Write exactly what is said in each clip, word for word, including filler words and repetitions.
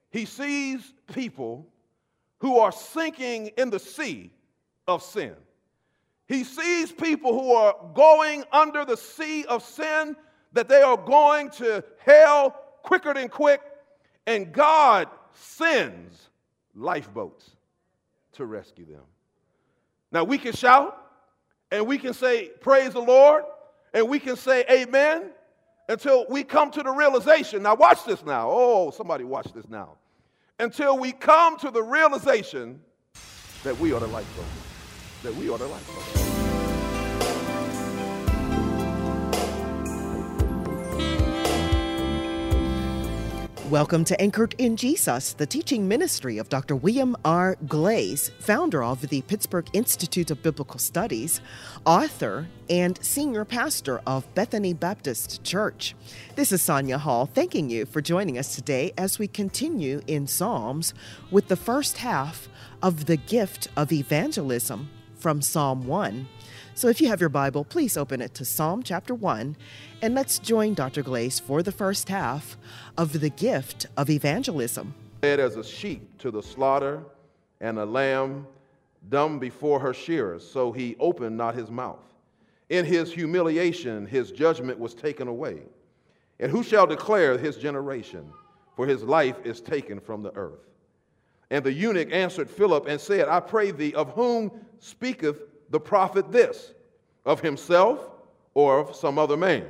He sees people who are sinking in the sea of sin. He sees people who are going under the sea of sin, that they are going to hell quicker than quick, and God sends lifeboats to rescue them. Now, we can shout, and we can say, praise the Lord, and we can say amen, until we come to the realization. Now, watch this now. Oh, somebody watch this now. Until we come to the realization that we are the lifeboats. That we are the lifeboats. Welcome to Anchored in Jesus, the teaching ministry of Doctor William R. Glaze, founder of the Pittsburgh Institute of Biblical Studies, author, and senior pastor of Bethany Baptist Church. This is Sonia Hall, thanking you for joining us today as we continue in Psalms with the first half of the gift of evangelism from Psalm one. So if you have your Bible, please open it to Psalm chapter one, and let's join Doctor Glaze for the first half of the gift of evangelism. Led as a sheep to the slaughter, and a lamb dumb before her shearers, so he opened not his mouth. In his humiliation, his judgment was taken away. And who shall declare his generation? For his life is taken from the earth. And the eunuch answered Philip and said, I pray thee, of whom speaketh the prophet this? Of himself or of some other man?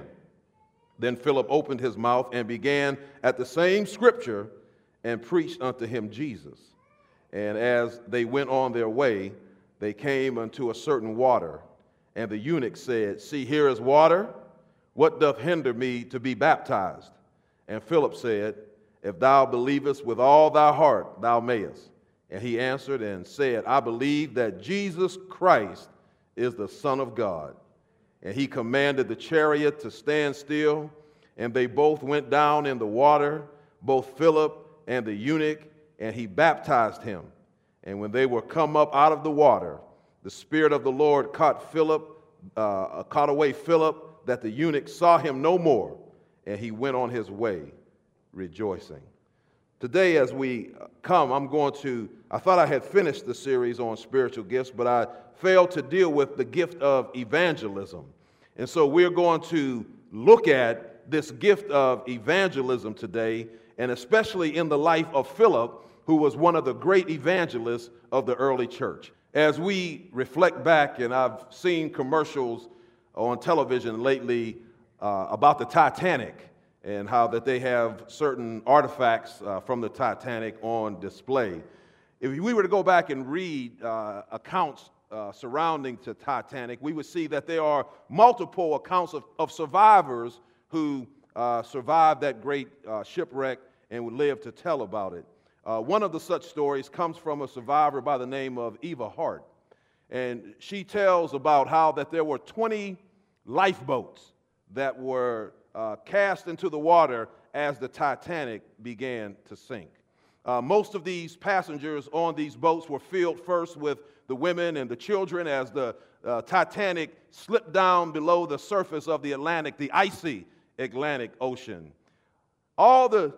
Then Philip opened his mouth and began at the same scripture and preached unto him Jesus. And as they went on their way, they came unto a certain water. And the eunuch said, See, here is water. What doth hinder me to be baptized? And Philip said, If thou believest with all thy heart, thou mayest. And he answered and said, I believe that Jesus Christ is the Son of God. And he commanded the chariot to stand still, and they both went down in the water, both Philip and the eunuch, and he baptized him. And when they were come up out of the water, the Spirit of the Lord caught Philip, uh, caught away Philip, that the eunuch saw him no more, and he went on his way rejoicing. Today, as we come, I'm going to, I thought I had finished the series on spiritual gifts, but I failed to deal with the gift of evangelism. And so we're going to look at this gift of evangelism today, and especially in the life of Philip, who was one of the great evangelists of the early church. As we reflect back, and I've seen commercials on television lately uh, about the Titanic, and how that they have certain artifacts uh, from the Titanic on display. If we were to go back and read uh, accounts uh, surrounding the Titanic, we would see that there are multiple accounts of, of survivors who uh, survived that great uh, shipwreck and would live to tell about it. Uh, one of the such stories comes from a survivor by the name of Eva Hart. And she tells about how that there were twenty lifeboats that were Uh, cast into the water as the Titanic began to sink. Uh, most of these passengers on these boats were filled first with the women and the children as the uh, Titanic slipped down below the surface of the Atlantic, the icy Atlantic Ocean. All the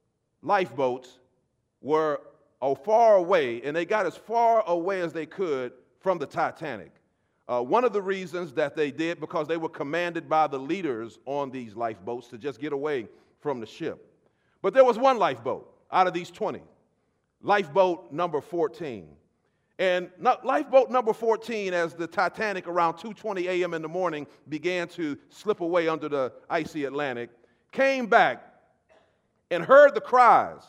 lifeboats were oh, far away, and they got as far away as they could from the Titanic. Uh, one of the reasons that they did, because they were commanded by the leaders on these lifeboats to just get away from the ship. But there was one lifeboat out of these twenty, lifeboat number fourteen. And not, lifeboat number fourteen, as the Titanic around two twenty a.m. in the morning began to slip away under the icy Atlantic, came back and heard the cries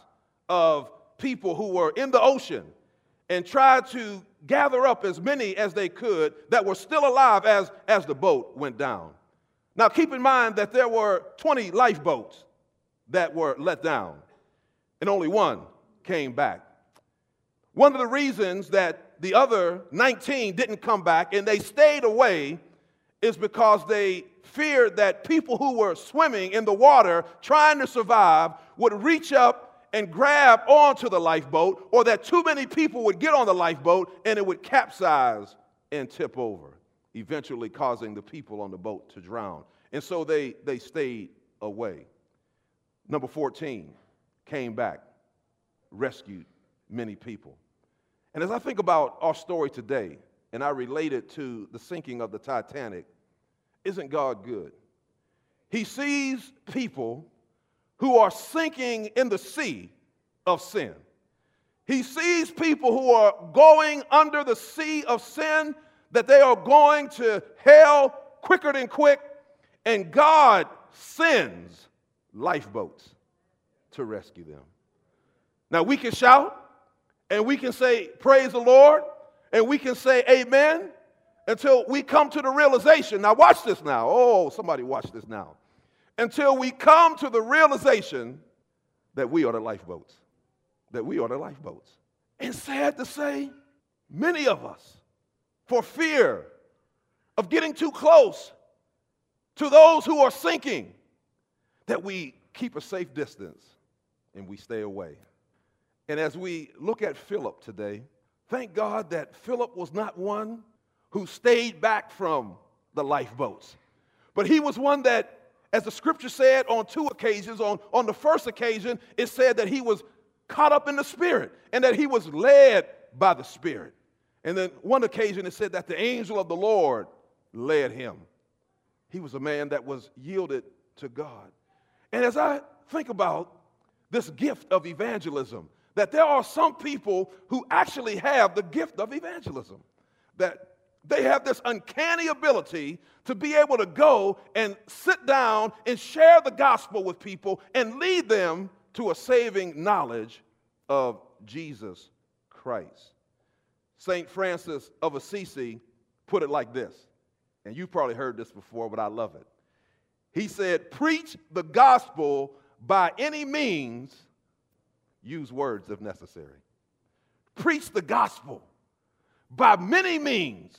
of people who were in the ocean and tried to gather up as many as they could that were still alive as, as the boat went down. Now, keep in mind that there were twenty lifeboats that were let down, and only one came back. One of the reasons that the other nineteen didn't come back and they stayed away is because they feared that people who were swimming in the water trying to survive would reach up and grab onto the lifeboat, or that too many people would get on the lifeboat and it would capsize and tip over, eventually causing the people on the boat to drown. And so they, they stayed away. Number fourteen came back. rescued many people. And as I think about our story today, and I relate it to the sinking of the Titanic, isn't God good? He sees people who are sinking in the sea of sin. He sees people who are going under the sea of sin, that they are going to hell quicker than quick, and God sends lifeboats to rescue them. Now we can shout, and we can say, praise the Lord, and we can say amen, until we come to the realization. Now watch this now. Oh, somebody watch this now. Until we come to the realization that we are the lifeboats. That we are the lifeboats. And sad to say, many of us, for fear of getting too close to those who are sinking, that we keep a safe distance and we stay away. And as we look at Philip today, thank God that Philip was not one who stayed back from the lifeboats, but he was one that, as the scripture said on two occasions, on, on the first occasion, it said that he was caught up in the Spirit and that he was led by the Spirit. And then one occasion it said that the angel of the Lord led him. He was a man that was yielded to God. And as I think about this gift of evangelism, that there are some people who actually have the gift of evangelism, that they have this uncanny ability to be able to go and sit down and share the gospel with people and lead them to a saving knowledge of Jesus Christ. Saint Francis of Assisi put it like this, and you've probably heard this before, but I love it. He said, preach the gospel by any means, use words if necessary. Preach the gospel by many means,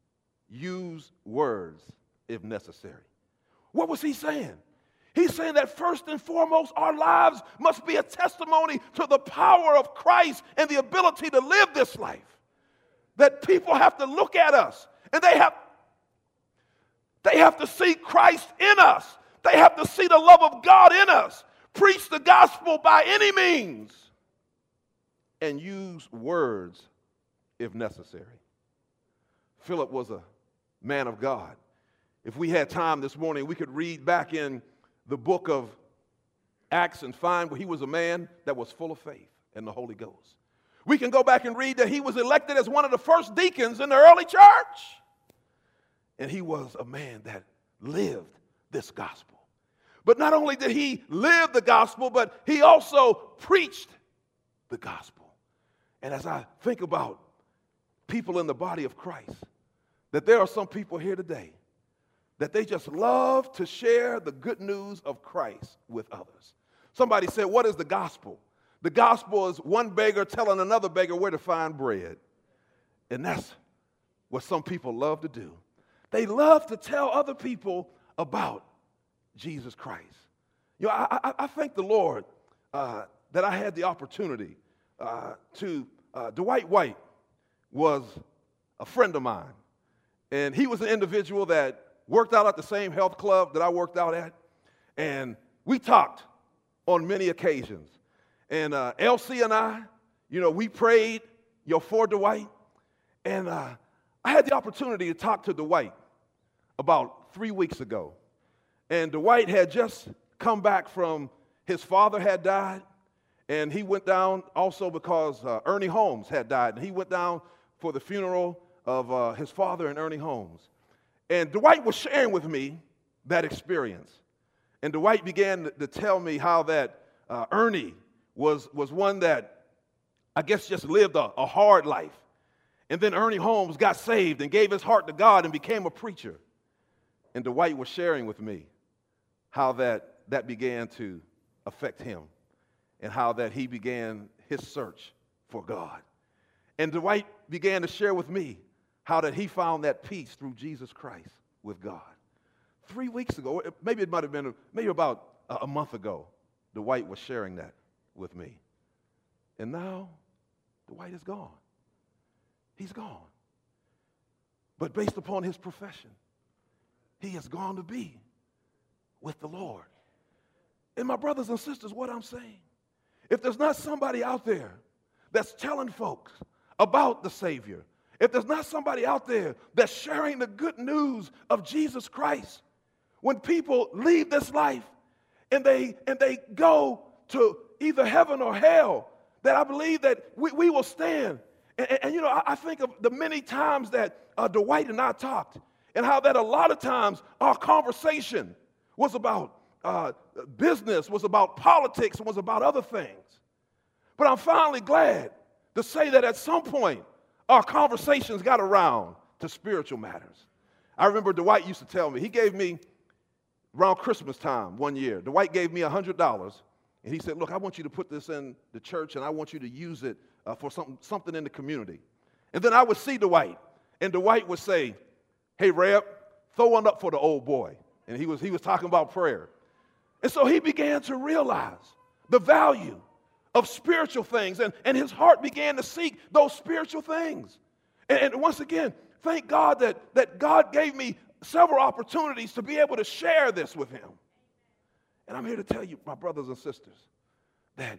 use words if necessary. What was he saying? He's saying that first and foremost, our lives must be a testimony to the power of Christ and the ability to live this life. That people have to look at us and they have, they have to see Christ in us. They have to see the love of God in us. Preach the gospel by any means and use words if necessary. Philip was a man of God. If we had time this morning, we could read back in the book of Acts and find where he was a man that was full of faith in the Holy Ghost. We can go back and read that he was elected as one of the first deacons in the early church. And he was a man that lived this gospel. But not only did he live the gospel, but he also preached the gospel. And as I think about people in the body of Christ, that there are some people here today that they just love to share the good news of Christ with others. Somebody said, what is the gospel? The gospel is one beggar telling another beggar where to find bread. And that's what some people love to do. They love to tell other people about Jesus Christ. You know, I, I, I thank the Lord uh, that I had the opportunity uh, to, uh, Dwight White was a friend of mine. And he was an individual that worked out at the same health club that I worked out at. And we talked on many occasions. And uh, Elsie and I, you know, we prayed, you know, for Dwight. And uh, I had the opportunity to talk to Dwight about three weeks ago. And Dwight had just come back from his father had died. And he went down also because uh, Ernie Holmes had died. And he went down for the funeral of uh, his father and Ernie Holmes. And Dwight was sharing with me that experience. And Dwight began to, to tell me how that uh, Ernie was, was one that I guess just lived a, a hard life. And then Ernie Holmes got saved and gave his heart to God and became a preacher. And Dwight was sharing with me how that, that began to affect him and how that he began his search for God. And Dwight began to share with me how that he found that peace through Jesus Christ with God. Three weeks ago, maybe it might have been maybe about a month ago, Dwight was sharing that with me. And now, Dwight is gone. He's gone. But based upon his profession, he has gone to be with the Lord. And my brothers and sisters, what I'm saying if there's not somebody out there that's telling folks about the Savior, if there's not somebody out there that's sharing the good news of Jesus Christ, when people leave this life and they and they go to either heaven or hell, that I believe that we, we will stand. And, and, and you know, I, I think of the many times that uh, Dwight and I talked, and how that a lot of times our conversation was about uh, business, was about politics, and was about other things. But I'm finally glad to say that at some point, our conversations got around to spiritual matters. I remember Dwight used to tell me, he gave me, around Christmas time one year, Dwight gave me one hundred dollars, and he said, look, I want you to put this in the church, and I want you to use it uh, for something, something in the community. And then I would see Dwight, and Dwight would say, hey, Reb, throw one up for the old boy. And he was, he was talking about prayer. And so he began to realize the value of spiritual things, and, and his heart began to seek those spiritual things. And, and once again, thank God that, that God gave me several opportunities to be able to share this with him. And I'm here to tell you, my brothers and sisters, that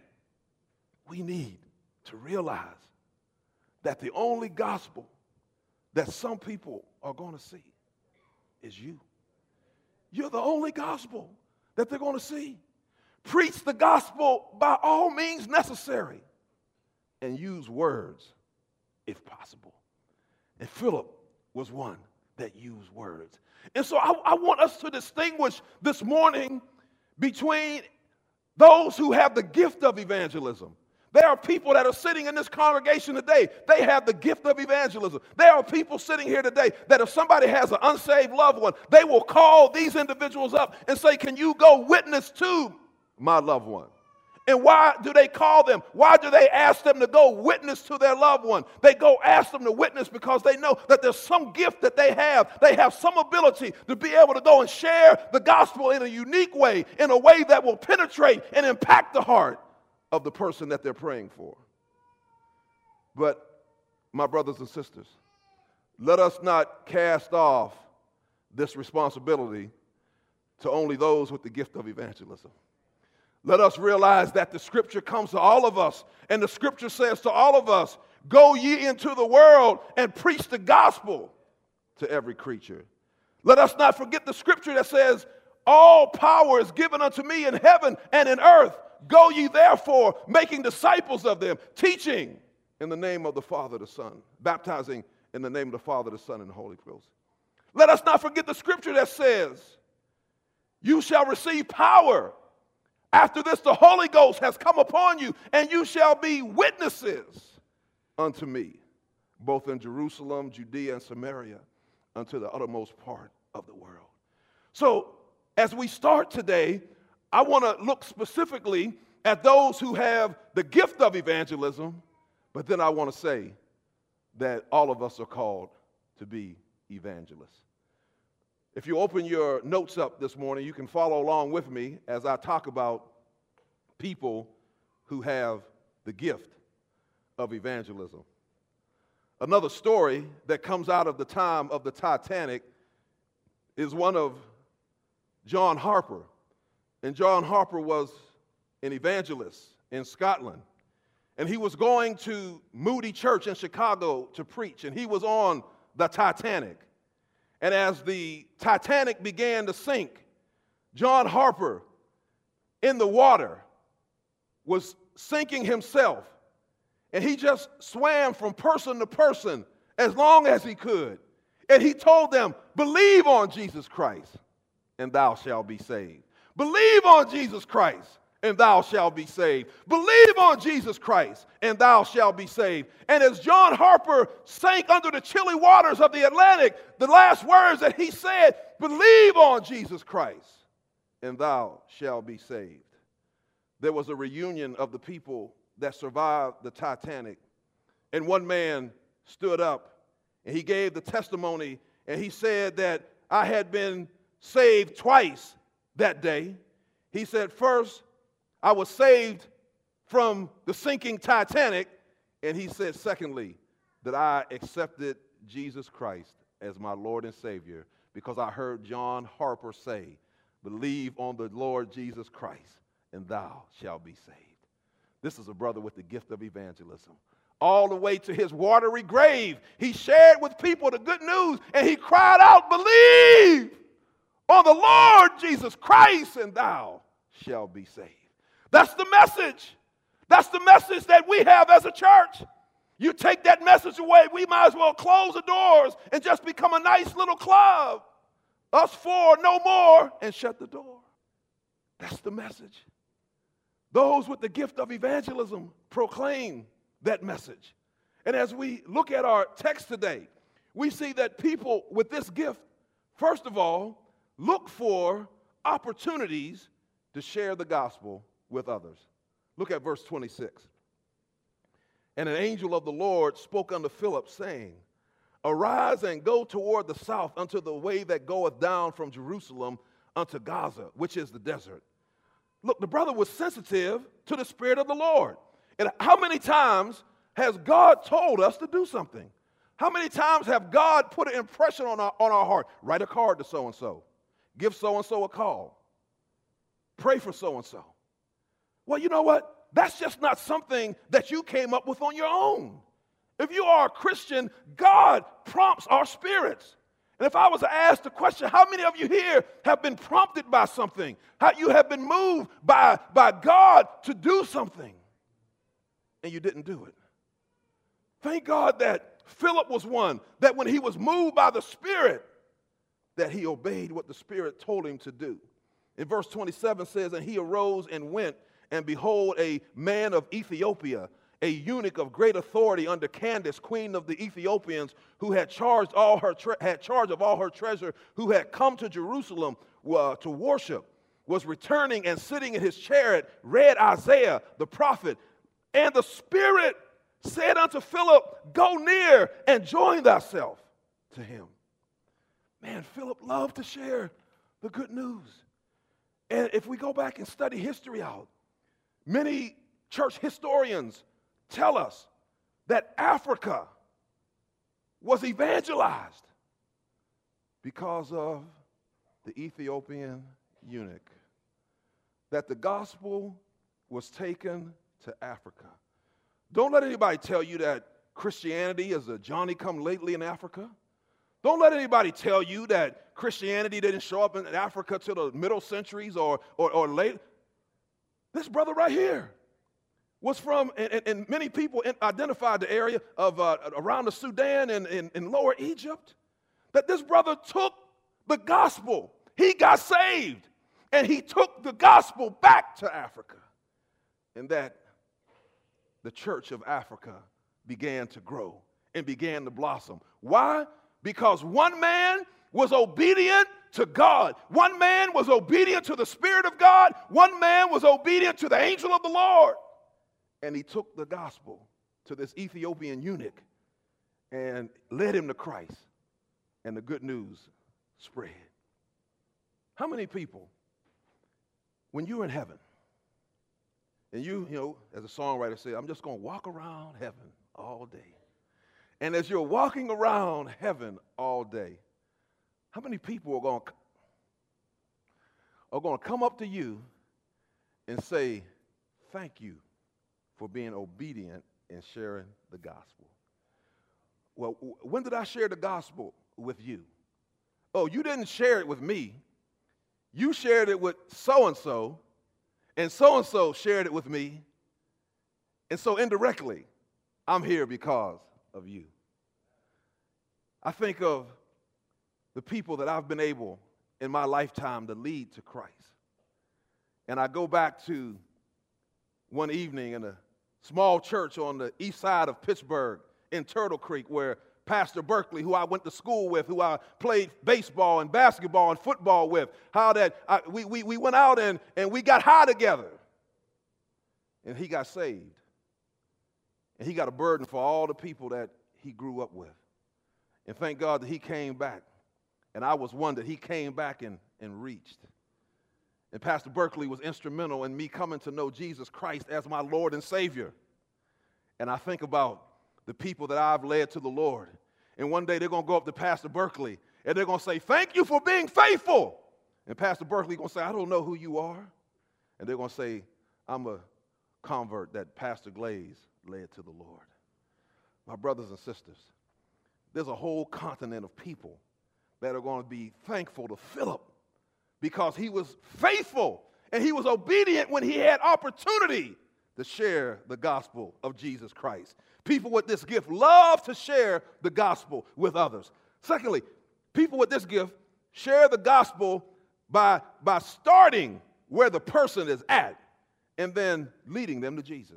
we need to realize that the only gospel that some people are going to see is you. You're the only gospel that they're going to see. Preach the gospel by all means necessary, and use words if possible. And Philip was one that used words. And so I, I want us to distinguish this morning between those who have the gift of evangelism. There are people that are sitting in this congregation today. They have the gift of evangelism. There are people sitting here today that if somebody has an unsaved loved one, they will call these individuals up and say, can you go witness to my loved one? And why do they call them? Why do they ask them to go witness to their loved one? They go ask them to witness because they know that there's some gift that they have. They have some ability to be able to go and share the gospel in a unique way, in a way that will penetrate and impact the heart of the person that they're praying for. But, my brothers and sisters, let us not cast off this responsibility to only those with the gift of evangelism. Let us realize that the scripture comes to all of us, and the scripture says to all of us, go ye into the world and preach the gospel to every creature. Let us not forget the scripture that says, all power is given unto me in heaven and in earth. Go ye therefore, making disciples of them, teaching in the name of the Father, the Son, baptizing in the name of the Father, the Son, and the Holy Ghost. Let us not forget the scripture that says, you shall receive power. After this, the Holy Ghost has come upon you, and you shall be witnesses unto me, both in Jerusalem, Judea, and Samaria, unto the uttermost part of the world. So, as we start today, I want to look specifically at those who have the gift of evangelism, but then I want to say that all of us are called to be evangelists. If you open your notes up this morning, you can follow along with me as I talk about people who have the gift of evangelism. Another story that comes out of the time of the Titanic is one of John Harper. And John Harper was an evangelist in Scotland. And he was going to Moody Church in Chicago to preach, and he was on the Titanic. And as the Titanic began to sink, John Harper in the water was sinking himself. And he just swam from person to person as long as he could. And he told them, believe on Jesus Christ, and thou shalt be saved. Believe on Jesus Christ, and thou shalt be saved. Believe on Jesus Christ, and thou shalt be saved. And as John Harper sank under the chilly waters of the Atlantic, the last words that he said, believe on Jesus Christ, and thou shalt be saved. There was a reunion of the people that survived the Titanic. And one man stood up, and he gave the testimony, and he said that I had been saved twice that day. He said, first, I was saved from the sinking Titanic, and he said, secondly, that I accepted Jesus Christ as my Lord and Savior because I heard John Harper say, believe on the Lord Jesus Christ, and thou shalt be saved. This is a brother with the gift of evangelism. All the way to his watery grave, he shared with people the good news, and he cried out, "Believe on the Lord Jesus Christ, and thou shalt be saved." That's the message. That's the message that we have as a church. You take that message away, we might as well close the doors and just become a nice little club. Us four, no more, and shut the door. That's the message. Those with the gift of evangelism proclaim that message. And as we look at our text today, we see that people with this gift, first of all, look for opportunities to share the gospel with others. Look at verse twenty-six. And an angel of the Lord spoke unto Philip, saying, Arise and go toward the south unto the way that goeth down from Jerusalem unto Gaza, which is the desert. Look, the brother was sensitive to the Spirit of the Lord. And how many times has God told us to do something? How many times have God put an impression on our, on our heart? Write a card to so-and-so. Give so-and-so a call. Pray for so-and-so. Well, you know what? That's just not something that you came up with on your own. If you are a Christian, God prompts our spirits. And if I was to ask the question, how many of you here have been prompted by something? How you have been moved by, by God to do something, and you didn't do it? Thank God that Philip was one, that when he was moved by the Spirit, that he obeyed what the Spirit told him to do. In verse twenty-seven says, And he arose and went, and behold, a man of Ethiopia, a eunuch of great authority under Candace, queen of the Ethiopians, who had charged all her tre- had charge of all her treasure, who had come to Jerusalem uh, to worship, was returning and sitting in his chariot, read Isaiah the prophet. And the Spirit said unto Philip, Go near and join thyself to him. Man, Philip loved to share the good news. And if we go back and study history out, many church historians tell us that Africa was evangelized because of the Ethiopian eunuch, that the gospel was taken to Africa. Don't let anybody tell you that Christianity is a Johnny-come-lately in Africa. Don't let anybody tell you that Christianity didn't show up in Africa till the middle centuries or, or, or late. This brother right here was from, and, and many people identified the area of uh, around the Sudan and in Lower Egypt, that this brother took the gospel. He got saved, and he took the gospel back to Africa. And that the church of Africa began to grow and began to blossom. Why? Because one man was obedient to God. One man was obedient to the Spirit of God. One man was obedient to the angel of the Lord. And he took the gospel to this Ethiopian eunuch and led him to Christ. And the good news spread. How many people, when you're in heaven, and you, you know, as a songwriter said, I'm just going to walk around heaven all day. And as you're walking around heaven all day, how many people are going to, are going to come up to you and say, thank you for being obedient and sharing the gospel? Well, when did I share the gospel with you? Oh, you didn't share it with me. You shared it with so-and-so, and so-and-so shared it with me. And so indirectly, I'm here because of you. I think of the people that I've been able in my lifetime to lead to Christ. And I go back to one evening in a small church on the east side of Pittsburgh in Turtle Creek, where Pastor Berkeley, who I went to school with, who I played baseball and basketball and football with, how that I, we, we, we went out and, and we got high together. And he got saved. And he got a burden for all the people that he grew up with. And thank God that he came back. And I was one that he came back and, and reached. And Pastor Berkeley was instrumental in me coming to know Jesus Christ as my Lord and Savior. And I think about the people that I've led to the Lord. And one day they're going to go up to Pastor Berkeley and they're going to say, thank you for being faithful. And Pastor Berkeley going to say, I don't know who you are. And they're going to say, I'm a convert that Pastor Glaze led to the Lord. My brothers and sisters, there's a whole continent of people that are going to be thankful to Philip because he was faithful and he was obedient when he had opportunity to share the gospel of Jesus Christ. People with this gift love to share the gospel with others. Secondly, people with this gift share the gospel by, by starting where the person is at and then leading them to Jesus.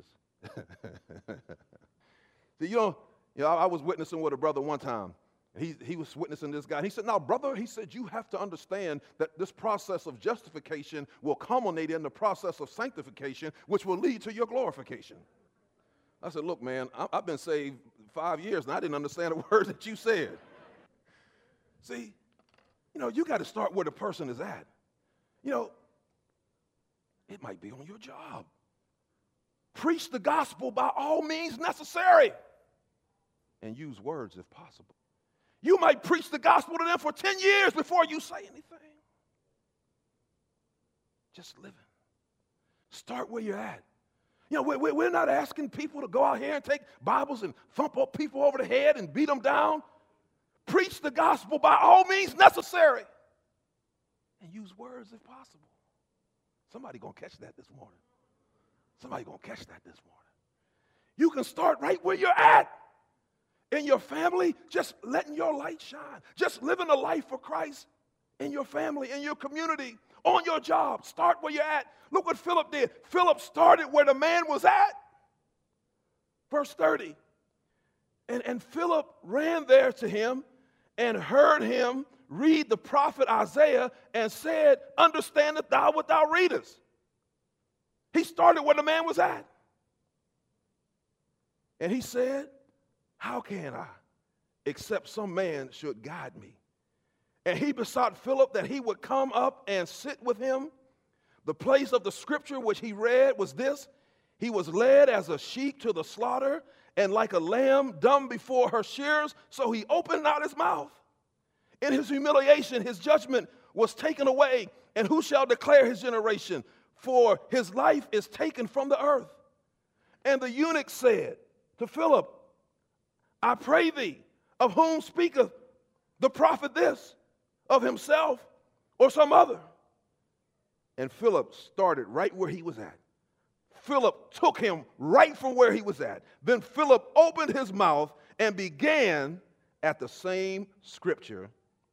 See, you know, you know, I was witnessing with a brother one time. He, he was witnessing this guy. He said, now, brother, he said, you have to understand that this process of justification will culminate in the process of sanctification, which will lead to your glorification. I said, look, man, I, I've been saved five years, and I didn't understand a word that you said. See, you know, you got to start where the person is at. You know, it might be on your job. Preach the gospel by all means necessary, and use words if possible. You might preach the gospel to them for ten years before you say anything. Just living. Start where you're at. You know, we're, we're not asking people to go out here and take Bibles and thump up people over the head and beat them down. Preach the gospel by all means necessary. And use words if possible. Somebody going to catch that this morning. Somebody going to catch that this morning. You can start right where you're at. In your family, just letting your light shine. Just living a life for Christ in your family, in your community, on your job. Start where you're at. Look what Philip did. Philip started where the man was at. Verse thirty. And, and Philip ran there to him and heard him read the prophet Isaiah and said, understandest thou what thou readest? He started where the man was at. And he said, how can I, except some man should guide me? And he besought Philip that he would come up and sit with him. The place of the scripture which he read was this: he was led as a sheep to the slaughter, and like a lamb dumb before her shearers, so he opened not his mouth. In his humiliation, his judgment was taken away, and who shall declare his generation? For his life is taken from the earth. And the eunuch said to Philip, I pray thee, of whom speaketh the prophet this? Of himself or some other? And Philip started right where he was at. Philip took him right from where he was at. Then Philip opened his mouth and began at the same scripture.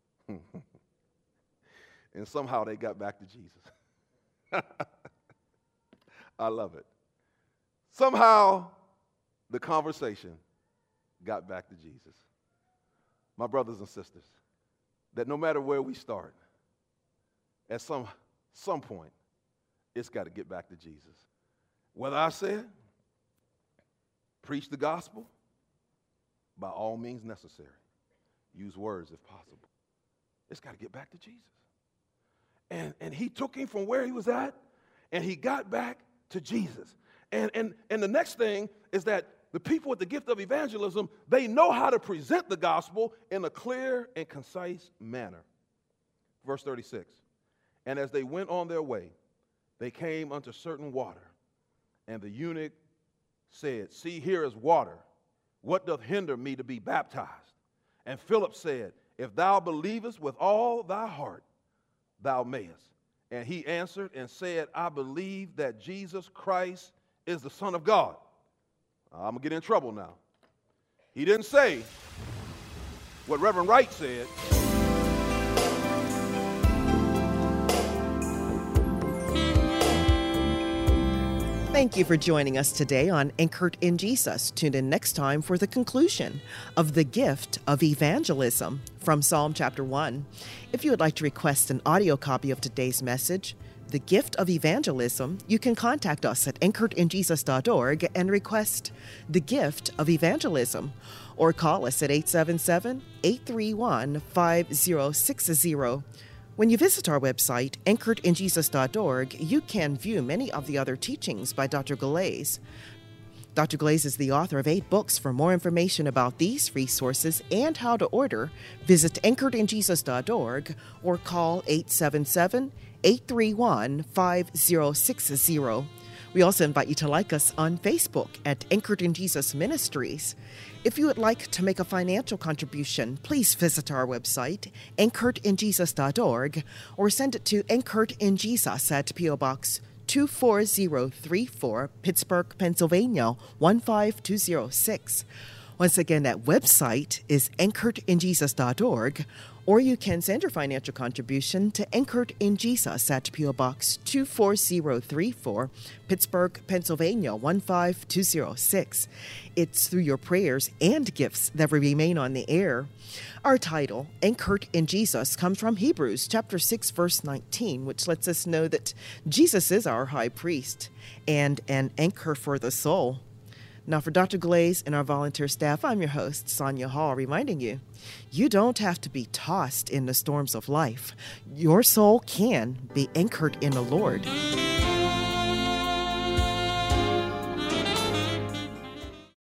And somehow they got back to Jesus. I love it. Somehow the conversation got back to Jesus. My brothers and sisters, that no matter where we start, at some, some point, it's got to get back to Jesus. Whether I said, preach the gospel, by all means necessary. Use words if possible. It's got to get back to Jesus. And, and he took him from where he was at, and he got back to Jesus. And, and, and the next thing is that the people with the gift of evangelism, they know how to present the gospel in a clear and concise manner. Verse thirty-six, and as they went on their way, they came unto certain water, and the eunuch said, see, here is water. What doth hinder me to be baptized? And Philip said, if thou believest with all thy heart, thou mayest. And he answered and said, I believe that Jesus Christ is the Son of God. I'm going to get in trouble now. He didn't say what Reverend Wright said. Thank you for joining us today on Anchored in Jesus. Tune in next time for the conclusion of the gift of evangelism from Psalm chapter one. If you would like to request an audio copy of today's message, The Gift of Evangelism, you can contact us at anchored in jesus dot org and request The Gift of Evangelism, or call us at eight seven seven, eight three one, five zero six zero. When you visit our website, anchored in jesus dot org, you can view many of the other teachings by Doctor Glaze. Doctor Glaze is the author of eight books. For more information about these resources and how to order, visit anchored in jesus dot org or call eight seven seven, eight three one, five zero six zero. We also invite you to like us on Facebook at Anchored in Jesus Ministries. If you would like to make a financial contribution, please visit our website, anchored in jesus dot org, or send it to Anchored in Jesus at P O. Box two four zero three four, Pittsburgh, Pennsylvania one five two zero six. Once again, that website is anchored in jesus dot org, or you can send your financial contribution to Anchored in Jesus at P O. Box two four zero three four, Pittsburgh, Pennsylvania one five two zero six. It's through your prayers and gifts that we remain on the air. Our title, Anchored in Jesus, comes from Hebrews chapter six, verse nineteen, which lets us know that Jesus is our high priest and an anchor for the soul. Now, for Doctor Glaze and our volunteer staff, I'm your host, Sonia Hall, reminding you, you don't have to be tossed in the storms of life. Your soul can be anchored in the Lord.